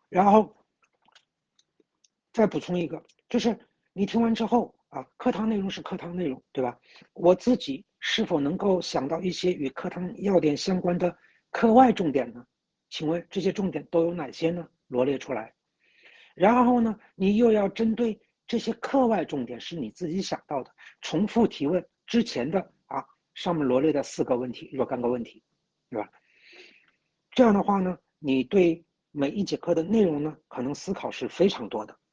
然后再补充一个，就是你听完之后啊，课堂内容是课堂内容，对吧？我自己是否能够想到一些与课堂要点相关的课外重点呢？请问这些重点都有哪些呢？罗列出来。然后呢，你又要针对这些课外重点是你自己想到的，重复提问之前的上面罗列的4个问题，若干个问题，对吧？这样的话呢，你对每一节课的内容呢，可能思考是非常多的。